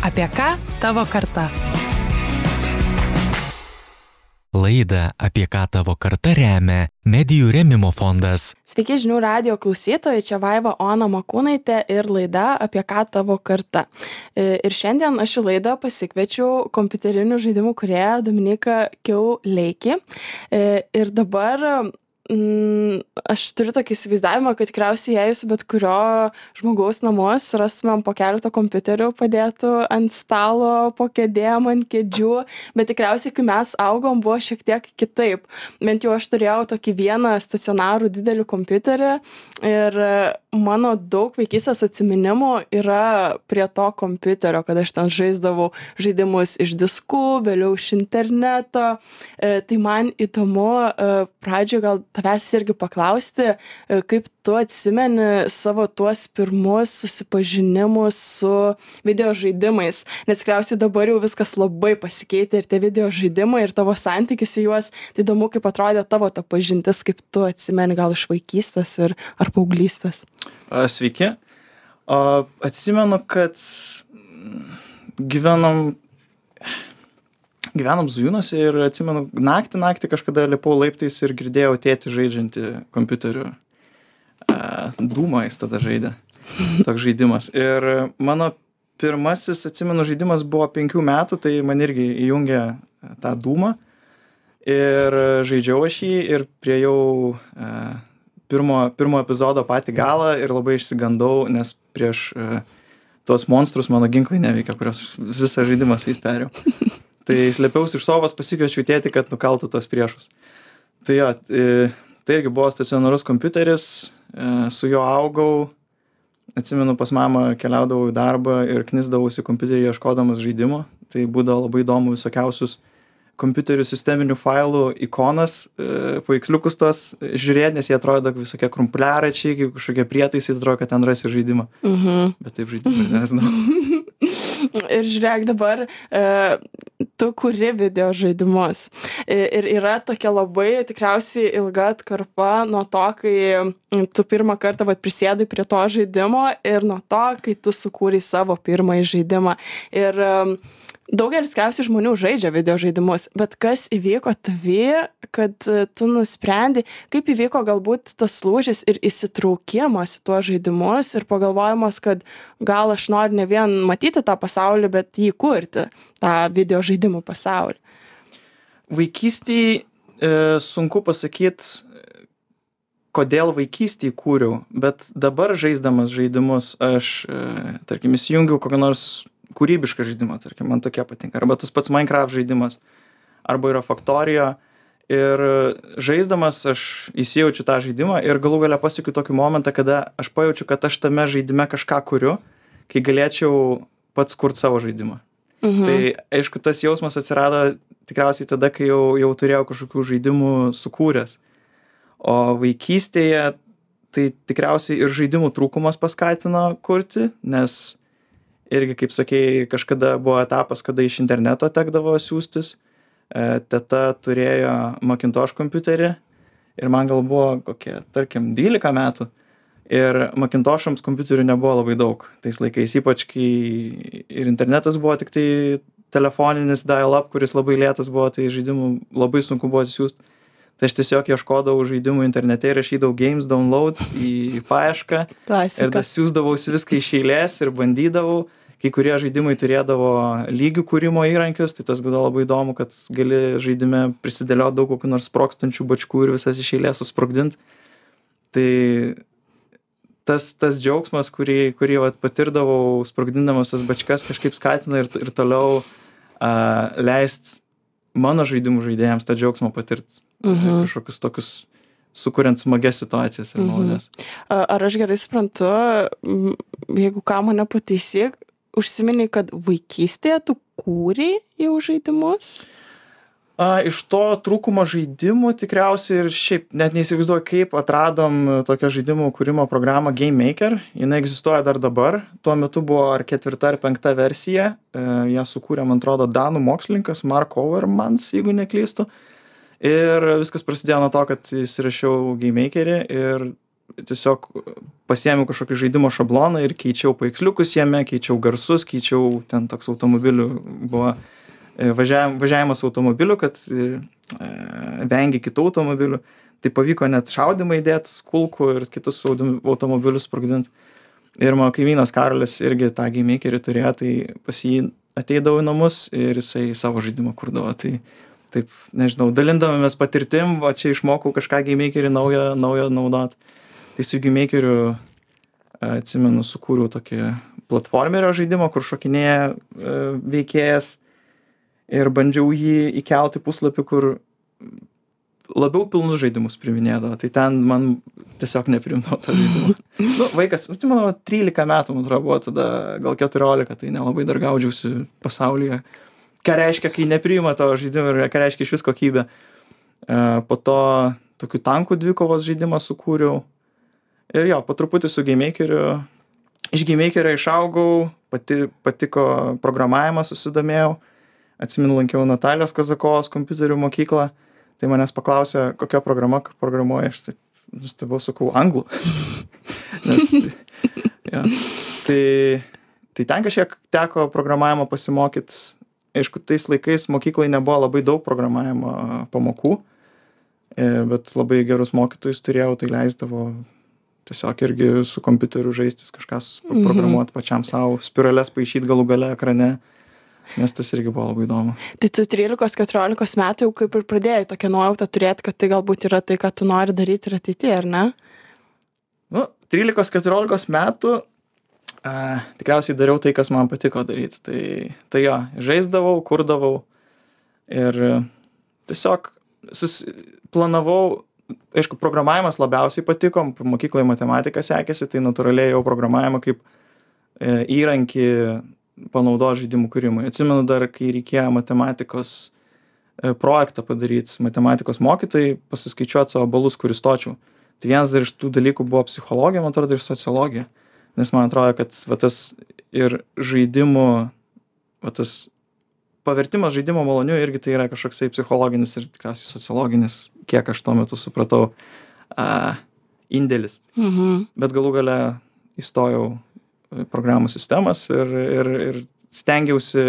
Apie ką tavo karta? Laidą Apie ką tavo karta remia Medijų rėmimo fondas. Sveiki žinių radijo klausytojai, čia Vaiva Ona Makūnaitė ir laida Apie ką tavo karta. Ir šiandien aš į laidą pasikviečiau kompiuterinių žaidimų kūrėją Dominiką Kiauleikį. Ir dabar aš turiu tokį įsivaizdavimą, kad tikriausiai jei su bet kurio žmogaus namus rastumėm po keletą kompiuterių padėtų ant stalo, po kėdėm, ant kėdžių, bet tikriausiai, kai mes augom, buvo šiek tiek kitaip. Bent jau aš turėjau tokį vieną stacionarų didelį kompiuterį ir mano daug vaikystės atsiminimų yra prie to kompiuterio, kad aš ten žaisdavau žaidimus iš diskų, vėliau iš interneto. Tai man įdomu pradžioje gal tavęs irgi paklausti, kaip tu atsimeni savo tuos pirmus susipažinimus su video žaidimais, nes tikriausiai dabar jau viskas labai pasikeitė ir tie video žaidimai ir tavo santykis į juos, tai įdomu, kaip atrodė tavo ta pažintis, kaip tu atsimeni gal iš vaikystės ar paauglystės. Sveiki. Atsimenu, kad gyvenom Zujūnuose ir atsimenu, naktį kažkada lipau laiptais ir girdėjau tėtį žaidžiantį kompiuteriu. Dūmą jis tada žaidė. Toks žaidimas. Ir mano pirmasis, atsimenu, žaidimas buvo 5 metų, tai man irgi įjungė tą dūmą. Ir žaidžiau aš jį ir priejau pirmo epizodo patį galą ir labai išsigandau, nes prieš tuos monstrus mano ginklai neveikia, kurios visą žaidimą su jais perėjau. Tai slėpiausi iš sovos, pasikviečiau tėtį, kad nukaltų tos priešus. Tai jo, tai irgi buvo stacionarus kompiuteris, su juo augau, atsimenu, pas mamą keliaudavau į darbą ir knisdavausi kompiuterį ieškodamas žaidimo. Tai būdavo labai įdomu visokiausius kompiuterių sisteminių failų ikonas, paveiksliukus tos žiūrėti, nes jie atrodo visokie krumpliaračiai, kaip kažkokie prietaisai, atrodo, kad ten rasi žaidimą. Bet taip žaidimą nežinau. Ir žiūrėk dabar, tu kuri video žaidimus. Ir yra tokia labai tikriausiai ilga atkarpa nuo to, kai tu pirmą kartą prisėdai prie to žaidimo ir nuo to, kai tu sukūrei savo pirmąjį žaidimą. Ir daugelis tikriausiai žmonių žaidžia video žaidimus, bet kas įvyko tavyje, kad tu nusprendei, kaip įvyko galbūt tas lūžis ir įsitraukimas į tuos žaidimus ir pagalvojimas, kad gal aš noriu ne vien matyti tą pasaulį, bet jį kurti, tą video žaidimų pasaulį. Vaikystėje sunku pasakyti, kodėl vaikystėje kūriau, bet dabar žaisdamas žaidimus aš, tarkim, įsijungiau kokią nors kūrybišką žaidimą, tarkim, man tokie patinka. Arba tas pats Minecraft žaidimas, arba yra Factorio. Ir žaisdamas aš įsijaučiu tą žaidimą ir galų gale pasiekiu tokį momentą, kada aš pajaučiu, kad aš tame žaidime kažką kuriu, kai galėčiau pats kurti savo žaidimą. Tai aišku, tas jausmas atsirado tikriausiai tada, kai jau turėjau kažkokių žaidimų sukūręs. O vaikystėje tai tikriausiai ir žaidimų trūkumas paskatino kurti, nes irgi, kaip sakei, kažkada buvo etapas, kada iš interneto tekdavo siųstis. Teta turėjo Macintosh kompiuterį ir man gal buvo kokie, tarkim, 12 metų. Ir Macintosh'ams kompiuterių nebuvo labai daug tais laikais, ypač kai ir internetas buvo tik tai telefoninis dial-up, kuris labai lėtas buvo, tai žaidimų labai sunku buvo atsiųsti. Tai aš tiesiog ieškodavau žaidimų internete ir rašydavau games download į paiešką. Klasika. Ir siųsdavausi viską iš eilės ir bandydavau. Kai kurie žaidimai turėdavo lygių kūrimo įrankius, tai tas būdavo labai įdomu, kad gali žaidime prisidėlioti daug kokių nors sprogstančių bačkų ir visas iš eilės susprogdinti. Tai tas džiaugsmas, kurį patirdavau sprogdindamas tas bačkas, kažkaip skatina ir toliau leist mano žaidimų žaidėjams tą džiaugsmą patirti. Kažkokius tokius sukuriant smagias situacijas ir malonias. Ar aš gerai suprantu, jeigu ką mane pataisyk, užsiminiai, kad vaikystėje tu kūrei jau žaidimus? Iš to trūkumo žaidimų tikriausiai ir šiaip net neįsivaizduoju, kaip atradom tokią žaidimų kūrimo programą Game Maker. Jinai egzistuoja dar dabar. Tuo metu buvo ar 4 ar 5 versija. Ją sukūrė, man atrodo, danų mokslininkas Mark Overmans, jeigu neklystu. Ir viskas prasidėjo nuo to, kad įsirašiau Game Makerį ir tiesiog pasiėmiau kažkokį žaidimo šabloną ir keičiau paveiksliukus jame, keičiau garsus, keičiau ten toks automobilių buvo važiavimas automobiliu, kad vengi kitų automobilių. Tai pavyko net šaudimą įdėti, kulkų ir kitus automobilius sprogdinti. Ir mano kaimynas Karolis irgi tą GameMakerį turėjo, tai pas jį ateidavo į namus ir jisai savo žaidimą kurdavo. Tai taip, nežinau, dalindavomės patirtim, o čia išmokau kažką GameMakerį naujo naudot. Tai su GameMakeriu, atsimenu, sukūriau tokį platformerio žaidimą, kur šokinėja veikėjas ir bandžiau jį įkelti puslapį, kur labiau pilnus žaidimus priminėdavo. Tai ten man tiesiog neprimdavo tą žaidimą. Nu, vaikas, manau, 13 metų, man atrodo, buvo tada gal 14, tai nelabai dar gaudžiausi pasaulyje. Ką reiškia, kai nepriima tavo žaidimą ir ką reiškia iš vis kokybė. Po to tokių tankų dvikovos žaidimą sukūriau. Ir jo, po truputį su GameMakeriu. Iš GameMakerio išaugau, patiko programavimas, susidomėjau. Atsimenu, lankiau Natalijos Kazakovos kompiuterių mokyklą. Tai manęs paklausė, kokia programa programuoja. Aš taip nustebau, sakau, anglų. Nes, ja. Tai ten kažkiek teko programavimo pasimokyti. Aišku, tais laikais mokyklai nebuvo labai daug programavimo pamokų, bet labai gerus mokytojus turėjau, tai leisdavo tiesiog irgi su kompiuteriu žaistis, kažką programuoti pačiam savo, spirales paišyti galų gale ekrane, nes tas irgi buvo labai įdomu. Tai tu 13-14 metų jau kaip ir pradėjai tokią nuojautą turėti, kad tai galbūt yra tai, ką tu nori daryti ir ateityje, ar ne? Nu, 13-14 metų tikriausiai dariau tai, kas man patiko daryti. Tai jo, žaisdavau, kurdavau ir tiesiog planavau, aišku, programavimas labiausiai patiko, mokykloje matematika sekėsi, tai natūraliai jau programavimą kaip įrankį panaudo žaidimų kūrimui. Atsimenu dar, kai reikėjo matematikos projektą padaryti, matematikos mokytojai pasiskaičiuoti savo balus, kur įstočiau. Tai vienas dar iš tų dalykų buvo psichologija, man atrodo, ir sociologija. Nes man atrodo, kad va, tas ir žaidimų, va, tas pavertimas žaidimo maloniu irgi tai yra kažkoksai psichologinis ir tikriausiai sociologinis, kiek aš tuo metu supratau, indėlis. Bet galų gale įstojau programų sistemas ir stengiausi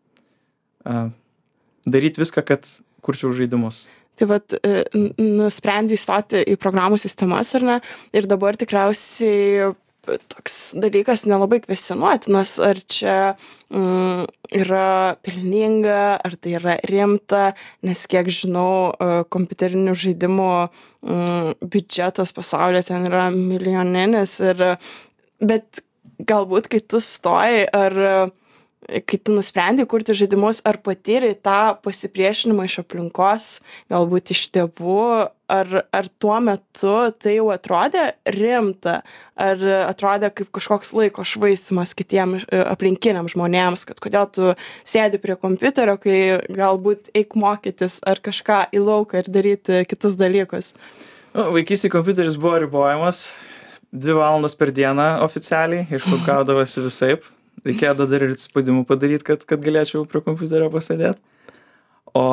daryti viską, kad kurčiau žaidimus. Tai vat nusprendei įstoti į programų sistemas, ar ne? Ir dabar tikriausiai toks dalykas nelabai kvestionuotinas, ar čia yra pelninga, ar tai yra rimta, nes kiek žinau, kompiuterinių žaidimų biudžetas pasaulyje ten yra milijoninis, bet galbūt kai tu stoji, ar kai tu nusprendei kurti žaidimus, ar patyrei tą pasipriešinimą iš aplinkos, galbūt iš tėvų, ar tuo metu tai jau atrodė rimta, ar atrodė kaip kažkoks laiko švaistymas kitiem aplinkiniam žmonėms, kad kodėl tu sėdi prie kompiuterio, kai galbūt eik mokytis ar kažką į lauką ir daryti kitus dalykus. Vaikystėje kompiuteris buvo ribojamas 2 valandos per dieną oficialiai, iškaudavosi visaip. Reikėjo dar ir atspaudimų padaryti, kad galėčiau prie kompiuterio pasėdėti. O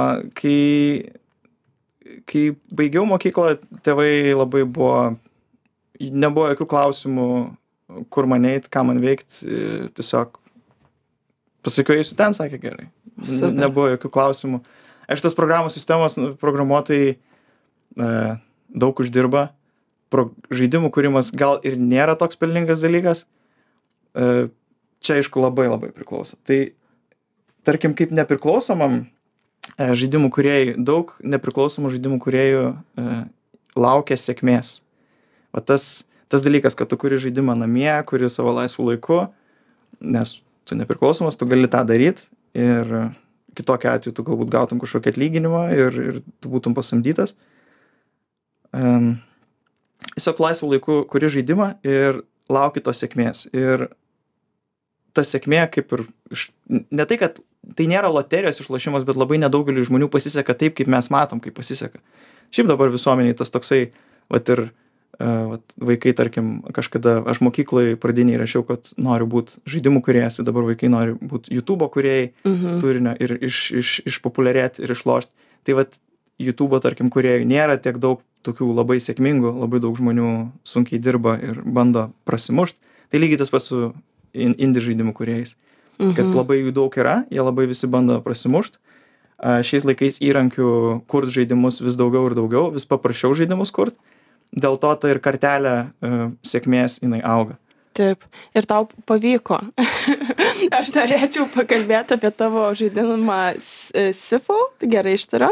kai baigiau mokyklą, tėvai labai nebuvo jokių klausimų, kur man eit, ką man veikt, tiesiog pasakiau, eisiu ten, sakė gerai. Nebuvo jokių klausimų. Aš tas programų sistemos programuotojai daug uždirba, žaidimų kūrimas gal ir nėra toks pelningas dalykas, čia aišku labai priklauso. Tai tarkim, kaip nepriklausomam žaidimų kūrėjai, daug nepriklausomų žaidimų kūrėjų laukia sėkmės. O tas dalykas, kad tu kuri žaidimą namie, kuri savo laisvų laiku, nes tu nepriklausomas, tu gali tą daryti ir kitokiu atveju tu galbūt gautum kažkokį atlyginimą ir tu būtum pasamdytas. Tiesiog laisvų laiku kuri žaidimą ir lauki tos sėkmės. Ir ta sėkmė kaip ir, ne tai, kad tai nėra loterijos išlošimas, bet labai nedaugeliui žmonių pasiseka taip, kaip mes matom, kaip pasiseka. Šiaip dabar visuomeniai tas toksai, vaikai, tarkim, kažkada aš mokyklai pradiniai rašiau, kad noriu būti žaidimų kūrėjas, dabar vaikai nori būti YouTube'o kūrėjai turinio ir išpopuliarėti ir išlošti. Tai YouTube'o, tarkim, kūrėjų nėra tiek daug tokių labai sėkmingų, labai daug žmonių sunkiai dirba ir bando prasimušt. Tai lygiai tas pats su indie žaidimų kūrėjais. Kad labai jų daug yra, jie labai visi bando prasimušt. Šiais laikais įrankių kurt žaidimus vis daugiau ir daugiau, vis paprasčiau žaidimus kurt. Dėl to ta ir kartelė sėkmės jinai auga. Taip, ir tau pavyko. Aš norėčiau pakalbėti apie tavo žaidimą Sifu, gerai ištariu.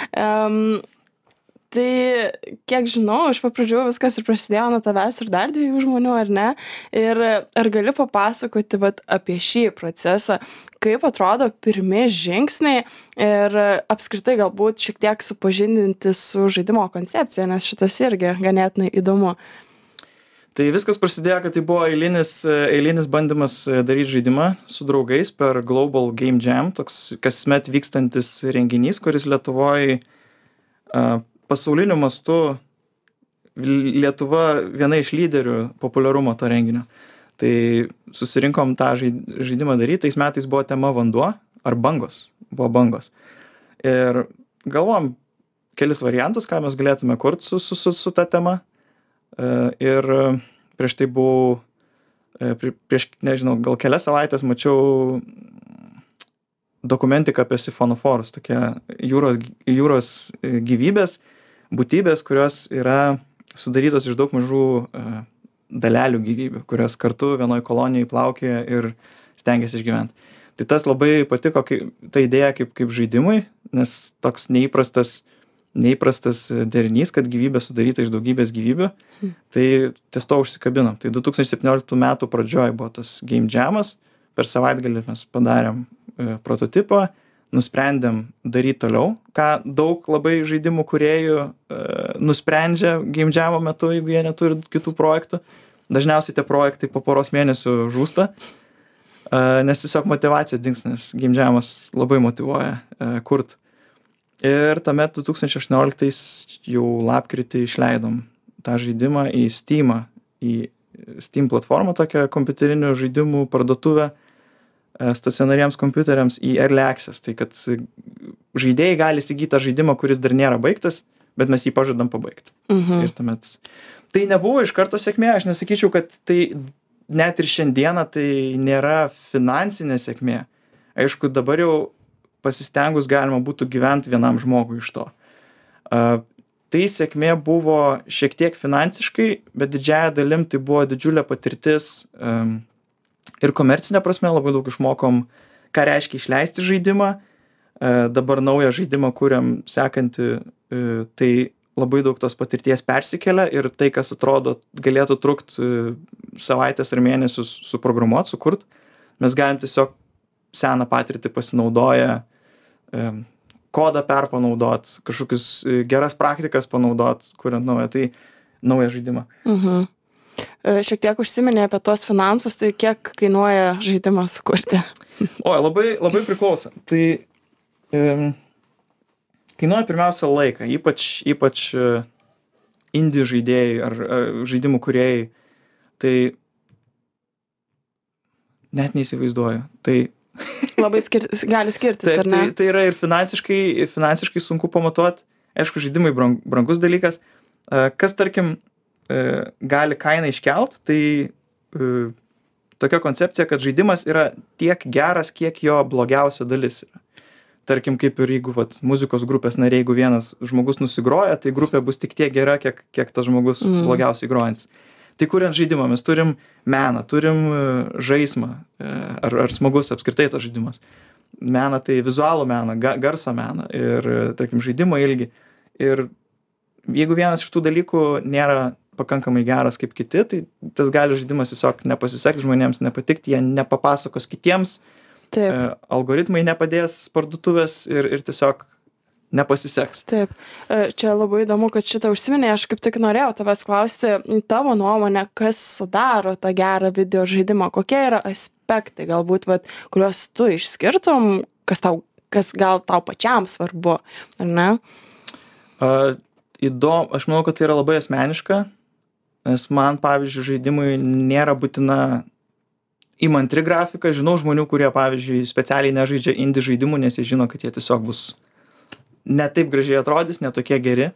Tai kiek žinau, iš pradžių viskas ir prasidėjo nuo tavęs ir dar 2 žmonių, ar ne? Ir ar gali papasakoti vat, apie šį procesą, kaip atrodo pirmi žingsniai ir apskritai galbūt šiek tiek supažindinti su žaidimo koncepcija, nes šitas irgi ganėtinai įdomu. Tai viskas prasidėjo, kad tai buvo eilinis bandymas daryti žaidimą su draugais per Global Game Jam, toks kasmet vykstantis renginys, kuris Lietuvoje pasauliniu mastu Lietuva viena iš lyderių populiarumo to renginio. Tai susirinkom tą žaidimą daryti, tais metais buvo tema vanduo ar bangos, buvo bangos. Ir galvom kelis variantus, ką mes galėtume kurti su ta tema. Ir prieš tai buvau, prieš, nežinau, gal kelias savaitės mačiau dokumentiką apie sifonoforus, tokie jūros gyvybės, būtybės, kurios yra sudarytos iš daug mažų dalelių gyvybių, kurios kartu vienoj kolonijoj plaukioja ir stengiasi išgyventi. Tai tas labai patiko ta idėja kaip žaidimui, nes toks neįprastas derinys, kad gyvybė sudaryta iš daugybės gyvybių, tai ties to užsikabinom. Tai 2017 metų pradžioj buvo tas Game Jamas, per savaitgalį mes padarėm prototipą, nusprendėm daryti toliau, ką daug labai žaidimų kūrėjų nusprendžia Game Jamo metu, jeigu jie neturi kitų projektų. Dažniausiai tie projektai po poros mėnesių žūsta, nes tiesiog motyvacija dings, nes Game Jamas labai motyvuoja kurt. Ir tuomet 2018 jau lapkritį išleidom tą žaidimą į Steamą, į Steam platformą, tokią kompiuterinių žaidimų parduotuvę stacionariems kompiuteriams į Early Access. Tai kad žaidėjai gali įsigyti tą žaidimą, kuris dar nėra baigtas, bet mes jį pažadam pabaigti. Ir tuomet tai nebuvo iš karto sėkmė, aš nesakyčiau, kad tai net ir šiandieną tai nėra finansinė sėkmė. Aišku, dabar jau pasistengus galima būtų gyventi vienam žmogui iš to. Tai sėkmė buvo šiek tiek finansiškai, bet didžiąja dalim tai buvo didžiulė patirtis ir komercinė prasme, labai daug išmokom, ką reiškia išleisti žaidimą. Dabar naują žaidimą kuriam sekantį, tai labai daug tos patirties persikelia ir tai, kas atrodo galėtų trukt savaitės ar mėnesius suprogramuot, sukurt, mes galim tiesiog seną patirtį pasinaudoję, kodą perpanaudot, kažkokius geras praktikas panaudot, kuriant naują žaidimą. Šiek tiek užsiminė apie tuos finansus, tai kiek kainuoja žaidimą sukurti? Labai priklauso. Tai kainuoja pirmiausia laiką, ypač indie žaidėjai ar žaidimų kūrėjai, tai net neįsivaizduoju. Tai labai gali skirtis, ar ne? Tai yra ir finansiškai sunku pamatuoti. Aišku, žaidimai brangus dalykas. Kas, tarkim, gali kainą iškelt, tai tokia koncepcija, kad žaidimas yra tiek geras, kiek jo blogiausia dalis yra. Tarkim, kaip ir jeigu muzikos grupės nariai, jeigu vienas žmogus nusigroja, tai grupė bus tik tiek gera, kiek tas žmogus blogiausiai grojantis. Tai kuriant žaidimą mes turim meną, turim žaismą, ar smagus apskritai tas žaidimas. Meną tai vizualų meną, garso meną ir, tarkim, žaidimo ilgį. Ir jeigu vienas iš tų dalykų nėra pakankamai geras kaip kiti, tai tas gali žaidimas tiesiog nepasisekti, žmonėms nepatikti, jie nepapasakos kitiems, algoritmai nepadės parduotuvės ir tiesiog nepasiseks. Taip. Čia labai įdomu, kad šitą užsiminė, aš kaip tik norėjau tavęs klausti tavo nuomonę, kas sudaro tą gerą video žaidimą, kokie yra aspektai galbūt, kuriuos tu išskirtum, kas gal tau pačiam svarbu, ar ne? Aš manau, kad tai yra labai asmeniška, nes man, pavyzdžiui, žaidimui nėra būtina įmantri grafika. Žinau žmonių, kurie, pavyzdžiui, specialiai nežaidžia indie žaidimų, nes jie žino, kad jie tiesiog bus ne taip gražiai atrodys, ne tokie geri.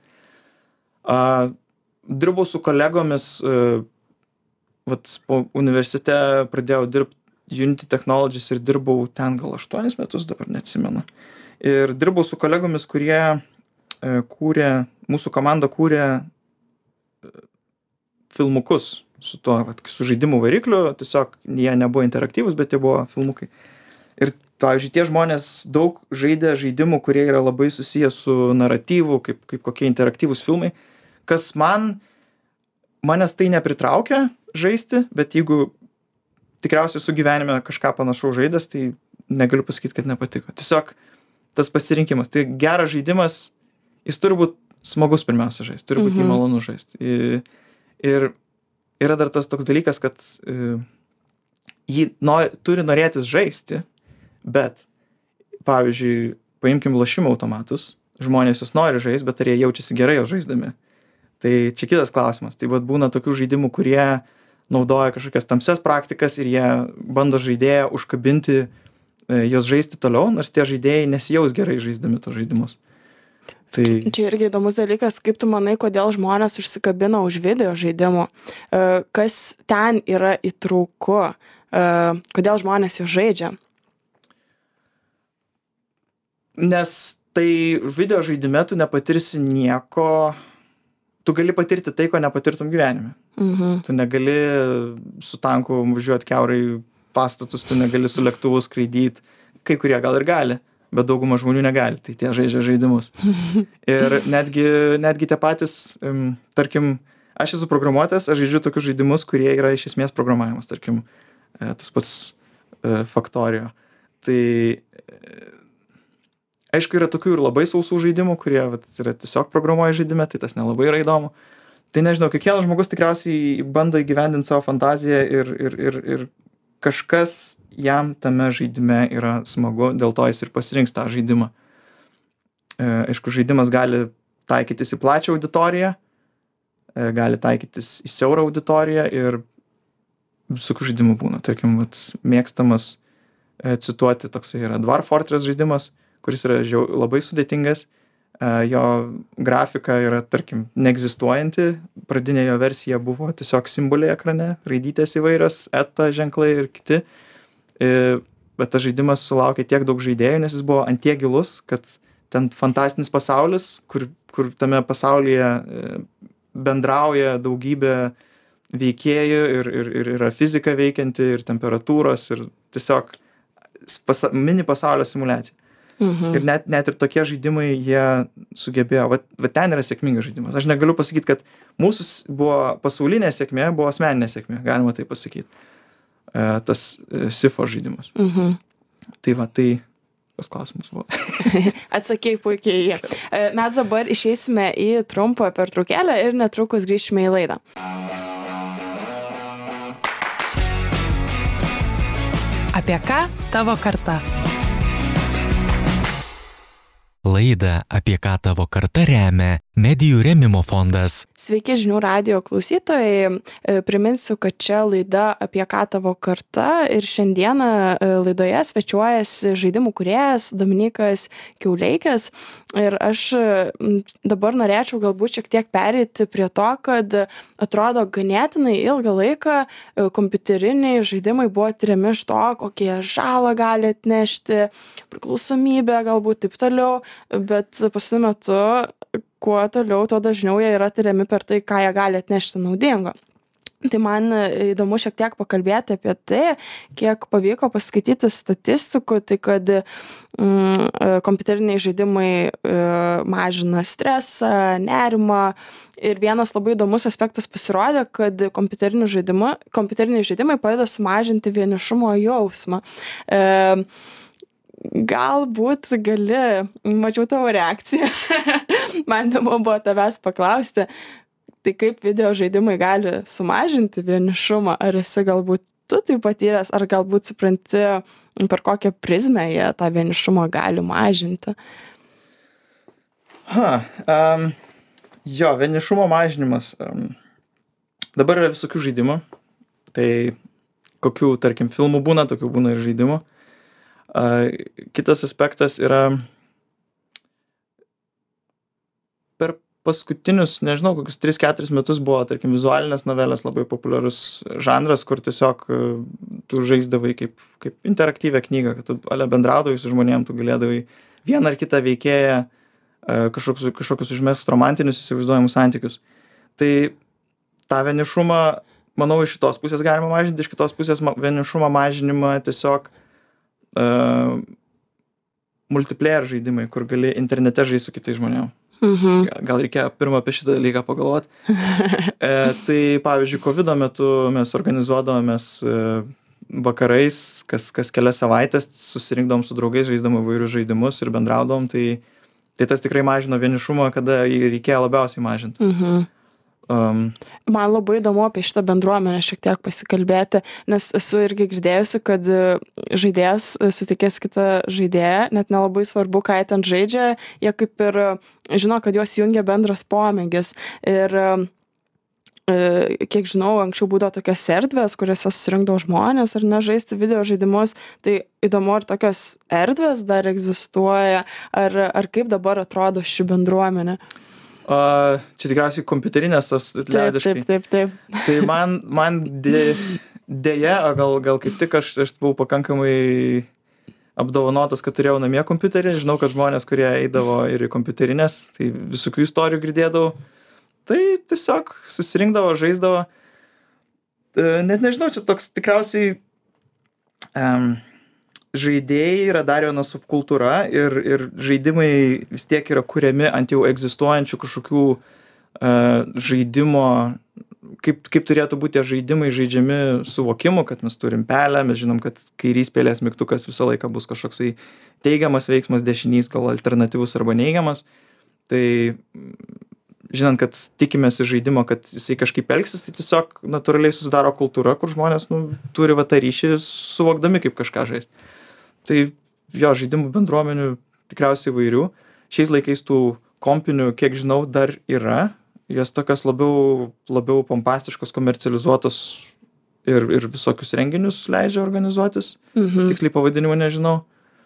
Dirbau su kolegomis, vat po universitete pradėjau dirbti Unity Technologies ir dirbau ten gal 8 metus, dabar neatsimenu. Ir dirbau su kolegomis, kurie mūsų komanda kūrė filmukus su tuo, su žaidimų varikliu, tiesiog jie nebuvo interaktyvūs, bet jie buvo filmukai. Ir, pavyzdžiui, tie žmonės daug žaidė žaidimų, kurie yra labai susiję su naratyvu, kaip kokie interaktyvūs filmai, kas manęs tai nepritraukia žaisti, bet jeigu tikriausiai su gyvenime kažką panašaus žaidęs, tai negaliu pasakyti, kad nepatiko. Tiesiog tas pasirinkimas. Tai geras žaidimas, jis turi būti smagus pirmiausia žaisti, turi būti malonu žaisti. Ir yra dar tas toks dalykas, kad jį turi norėtis žaisti, bet, pavyzdžiui, paimkim lošimo automatus, žmonės jūs nori žaisti, bet ar jie jaučiasi gerai jau žaisdami. Tai čia kitas klausimas. Tai vat būna tokių žaidimų, kurie naudoja kažkokias tamsias praktikas ir jie bando žaidėją užkabinti, jos žaisti toliau, nors tie žaidėjai nesijaus gerai žaisdami tos žaidimus. Tai... Čia irgi įdomus dalykas, kaip tu manai, kodėl žmonės užsikabina už video žaidimų, kas ten yra įtrauku, kodėl žmonės jo žaidžia? Nes tai video žaidime tu nepatirsi nieko, tu gali patirti tai, ko nepatirtum gyvenime. Tu negali su tanku važiuoti kiaurai pastatus, tu negali su lėktuvu skraidyti, kai kurie gal ir gali, bet dauguma žmonių negali, tai tie žaidžia žaidimus. Ir netgi tie patys, tarkim, aš esu programuotojas, aš žaidžiu tokius žaidimus, kurie yra iš esmės programavimas, tarkim, tas pats Factorio. Tai aišku, yra tokių ir labai sausų žaidimų, kurie yra tiesiog programuoja žaidime, tai tas nelabai yra įdomu. Tai nežinau, kiekvienas žmogus tikriausiai bando įgyvendinti savo fantaziją ir kažkas jam tame žaidime yra smagu, dėl to jis ir pasirinks tą žaidimą. Aišku, žaidimas gali taikytis į plačią auditoriją, gali taikytis į siaurą auditoriją ir visokių žaidimų būna. Tarkim, mėgstamas cituoti toksai yra Dwarf Fortress žaidimas, kuris yra labai sudėtingas. Jo grafika yra, tarkim, neegzistuojanti. Pradinė jo versija buvo tiesiog simboliai ekrane, raidytės įvairios, ETA ženklai ir kiti. Bet tas žaidimas sulaukė tiek daug žaidėjų, nes jis buvo ant tiek gilus, kad ten fantastinis pasaulis, kur tame pasaulyje bendrauja daugybė veikėjų ir yra fizika veikianti, ir temperatūros, ir tiesiog mini pasaulio simulacija. Ir net ir tokie žaidimai jie sugebėjo, va ten yra sėkmingas žaidimas. Aš negaliu pasakyti, kad mūsų buvo pasaulinė sėkmė, buvo asmeninė sėkmė, galima tai pasakyti. Tas Sifo žaidimas. Tai va, tai tas klausimas buvo. Atsakei puikiai. Mes dabar išeisime į trumpą pertraukėlę ir netrukus grįšime į laidą. Apie ką tavo karta? Laidą Apie ką tavo karta remia Medijų rėmimo fondas. Sveiki žinių radijo klausytojai. Priminsiu, kad čia laida Apie ką tavo karta ir šiandieną laidoje svečiuojasi žaidimų kūrėjas Dominykas Kiauleikis. Ir aš dabar norėčiau galbūt šiek tiek pereiti prie to, kad atrodo ganėtinai ilgą laiką kompiuteriniai žaidimai buvo tiriami iš to, kokie žalą gali atnešti, priklausomybę galbūt taip toliau, bet paskutiniu metu kuo toliau, tuo dažniau jie yra tiriami per tai, ką jie gali atnešti naudingo. Tai man įdomu šiek tiek pakalbėti apie tai, kiek pavyko paskaityti statistikų, tai kad kompiuteriniai žaidimai mažina stresą, nerimą. Ir vienas labai įdomus aspektas pasirodė, kad kompiuteriniai žaidimai padeda sumažinti vienišumo jausmą. Galbūt gali, mačiau tavo reakciją, man įdomu buvo tavęs paklausti, tai kaip video žaidimai gali sumažinti vienišumą, ar esi galbūt tu tai patyręs, ar galbūt supranti, per kokią prizmę jie tą vienišumą gali mažinti? Jo, vienišumo mažinimas. Dabar yra visokių žaidimų, tai kokių, tarkim, filmų būna, tokių būna ir žaidimų. Kitas aspektas yra paskutinius, nežinau, kokius 3-4 metus buvo, tarkim, vizualinės novelės labai populiarus žanras, kur tiesiog tu žaisdavai kaip interaktyvę knygą, kad tu bendraudavai su žmonėm, tu galėdavai vieną ar kitą veikėją kažkokius užmegzt romantinius įsivaizduojamus santykius. Tai tą vienišumą, manau, iš šitos pusės galima mažinti, iš kitos pusės vienišumą mažinimą tiesiog multiplayer žaidimai, kur gali internete žaisti su kitais žmonėm. Gal reikėjo pirmą apie šitą dalyką pagalvoti. Tai pavyzdžiui, COVID metu mes organizuodavomės vakarais, kas kelias savaitės, susirinkdavom su draugais, žaisdavom įvairius žaidimus ir bendraudavom, tai tas tikrai mažino vienišumą, kada jį reikėjo labiausiai mažinti. Man labai įdomu apie šitą bendruomenę šiek tiek pasikalbėti, nes esu irgi girdėjusi, kad žaidėjas sutikęs kitą žaidėją, net nelabai svarbu, ką jie ten žaidžia, jie kaip ir žino, kad juos jungia bendras pomėgis. Ir kiek žinau, anksčiau būdavo tokios erdvės, kuriuose susirinkdavo žmonės ar ne žaisti video žaidimus, tai įdomu, ar tokios erdvės dar egzistuoja, ar kaip dabar atrodo ši bendruomenė. Čia tikriausiai kompiuterinės tos liaudiškai. Taip. Tai man dėja, gal kaip tik aš buvau pakankamai apdovanotas, kad turėjau namie kompiuterį. Žinau, kad žmonės, kurie eidavo ir į kompiuterinės, tai visokių istorijų girdėdavau. Tai tiesiog susirinkdavo, žaisdavo. Net nežinau, čia toks tikriausiai žaidėjai yra dar viena subkultūra ir žaidimai vis tiek yra kuriami ant jau egzistuojančių kažkokių žaidimo, kaip turėtų būti tie žaidimai žaidžiami suvokimu, kad mes turim pelę, mes žinom, kad kairys pelės mygtukas visą laiką bus kažkoksai teigiamas veiksmas, dešinys gal alternatyvus arba neigiamas. Tai žinant, kad tikimės iš žaidimo, kad jisai kažkaip elgsis, tai tiesiog natūraliai susidaro kultūra, kur žmonės turi va tą ryšį suvokdami, kaip kažką žaisti. Tai jo, žaidimų bendruomenių tikriausiai įvairių. Šiais laikais tų kompinių, kiek žinau, dar yra. Jos tokios labiau pompastiškos, komercializuotos ir visokius renginius leidžia organizuotis. Tiksliai pavadinimų nežinau.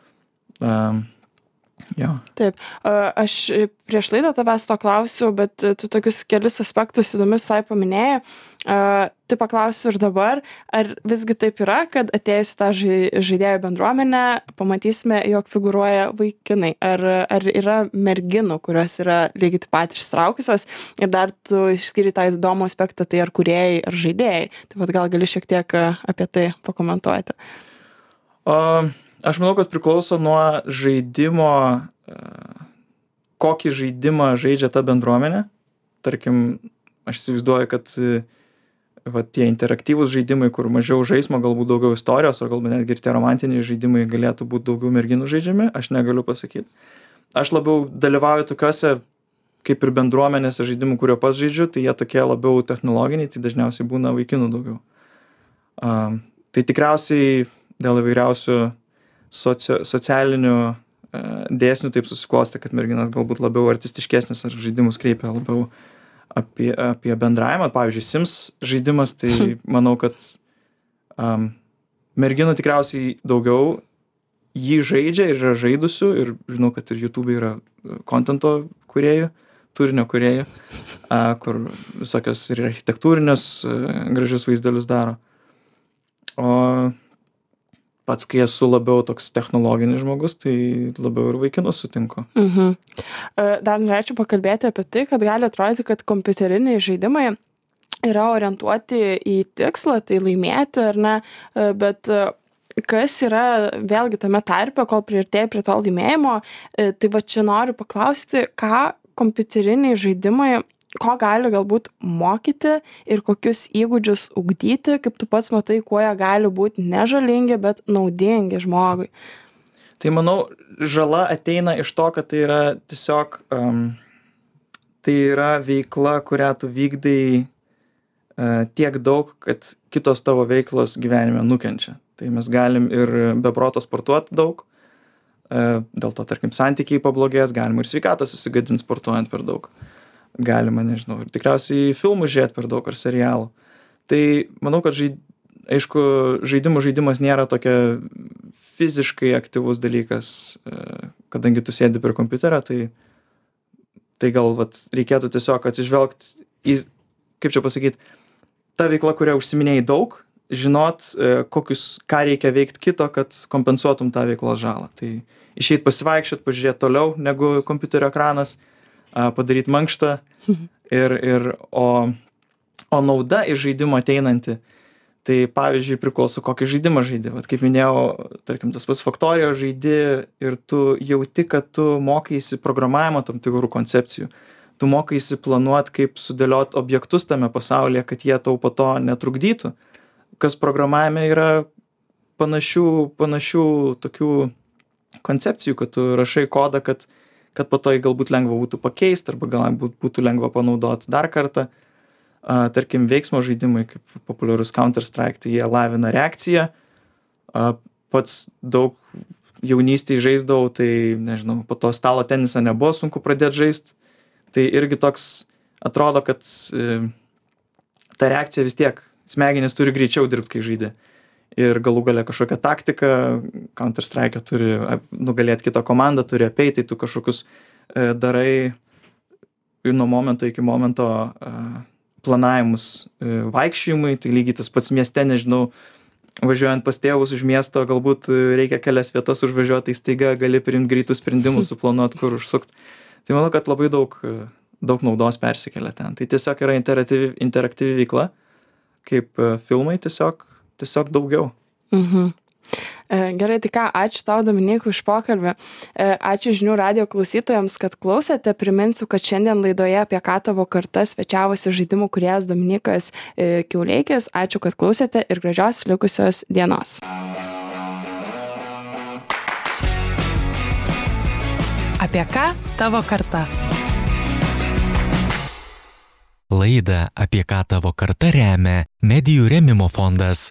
Jo. Taip, aš prieš laidą tavęs to klausiau, bet tu tokius kelis aspektus įdomius sai paminėjai. Tai paklausiu ir dabar, ar visgi taip yra, kad atėjus į tą žaidėjų bendruomenę pamatysime, jog figūruoja vaikinai. Ar yra merginų, kurios yra lygiai taip pat išsitraukusios ir dar tu išskiri tą įdomų aspektą, tai ar kūrėjai, ar žaidėjai. Tai vat gal gali šiek tiek apie tai pakomentuoti. Aš manau, kad priklauso nuo žaidimo, kokį žaidimą žaidžia ta bendruomenė. Tarkim, aš įsivaizduoju, kad tie interaktyvūs žaidimai, kur mažiau žaismo, galbūt daugiau istorijos, ar galbūt netgi ir tie romantiniai žaidimai galėtų būti daugiau merginų žaidžiami, aš negaliu pasakyti. Aš labiau dalyvauju tokiuose, kaip ir bendruomenėse žaidimų, kurio pats žaidžiu, tai jie tokie labiau technologiniai, tai dažniausiai būna vaikinų daugiau. Tai tikriausiai dėl įvairiausių socialinių dėsnių taip susiklosti, kad merginos galbūt labiau artistiškesnis ar žaidimus kreipia labiau apie bendravimą. Pavyzdžiui, Sims žaidimas, tai manau, kad merginų tikriausiai daugiau jį žaidžia ir yra žaidusių ir žinau, kad ir YouTube yra kontento kūrėjų, turinio kūrėjų, kur visokios ir architektūrinės gražius vaizdelius daro. O pats, kai esu labiau toks technologinis žmogus, tai labiau ir vaikinus sutinku. Dar norėčiau pakalbėti apie tai, kad gali atrodyti, kad kompiuteriniai žaidimai yra orientuoti į tikslą, tai laimėti ar ne, bet kas yra vėlgi tame tarpe, kol priartėja prie to laimėjimo, tai va čia noriu paklausti, ką kompiuteriniai žaidimai, ko gali galbūt mokyti ir kokius įgūdžius ugdyti, kaip tu pats matai, kuo jie gali būti nežalingi, bet naudingi žmogui. Tai manau, žala ateina iš to, kad tai yra tiesiog, tai yra veikla, kurią tu vykdai tiek daug, kad kitos tavo veiklos gyvenime nukenčia. Tai mes galim ir be proto sportuoti daug, dėl to, tarkim, santykiai pablogės, galima ir sveikatą susigadinti sportuojant per daug. Galima, nežinau, ir tikriausiai filmų žiūrėti per daug ar serialų. Tai manau, kad aišku, žaidimų žaidimas nėra tokia fiziškai aktyvus dalykas, kadangi tu sėdi prie kompiuterio, tai Tai gal reikėtų tiesiog atsižvelgti į, kaip čia pasakyti, ta veikla, kurią užsiminėjai daug, žinot, ką reikia veikti kito, kad kompensuotum tą veiklos žalą. Tai išeit pasivaikščiot, pažiūrėti toliau negu kompiuterio ekranas, padaryti mankštą. O nauda iš žaidimo ateinanti, tai pavyzdžiui priklauso kokį žaidimą žaidi. Vat kaip minėjau, tarkim, tas pats Factorio žaidi ir tu jauti, kad tu mokaisi programavimo tam tikrų koncepcijų. Tu mokaisi planuoti, kaip sudėlioti objektus tame pasaulyje, kad jie tau po to netrukdytų. Kas programavime yra panašių tokių koncepcijų, kad tu rašai kodą, kad po to jį galbūt lengva būtų pakeisti arba galbūt būtų lengva panaudoti dar kartą. Tarkim, veiksmo žaidimai, kaip populiarus Counter-Strike, tai jie lavina reakciją. Pats daug jaunystėje žaisdavau, tai nežinau, po to stalo tenisą nebuvo sunku pradėti žaisti. Tai irgi toks atrodo, kad ta reakcija vis tiek, smegenys turi greičiau dirbti, kai žaidė. Ir galų gale kažkokią taktiką, Counter-Strike turi nugalėti kitą komandą, turi apeiti, tai tu kažkokius darai nuo momento iki momento planavimus vaikščiojimui, tai lygiai tas pats mieste, nežinau, važiuojant pas tėvus už miesto, galbūt reikia kelias vietas užvažiuoti, tai staiga gali priimti greitus sprendimus, suplanuoti, kur užsukti. Tai manau, kad labai daug naudos persikelia ten. Tai tiesiog yra interaktyvi veikla, kaip filmai, tiesiog daugiau. Gerai, tai ką, ačiū tau, Dominykai, už pokalbį. Ačiū Žinių radijo klausytojams, kad klausėte. Priminsiu, kad šiandien laidoje Apie ką tavo karta svečiavosi žaidimų kūrėjas Dominykas Kiauleikis. Ačiū, kad klausėte ir gražios likusios dienos. Apie ką tavo karta? Laidą Apie ką tavo karta remia Medijų rėmimo fondas.